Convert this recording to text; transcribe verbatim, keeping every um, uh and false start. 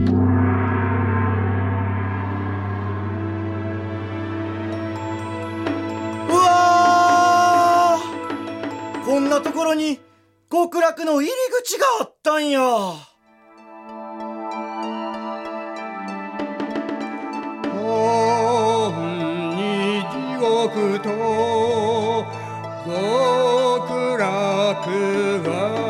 うわー、こんなところに極楽の入り口があったんや。 本に地獄と極楽は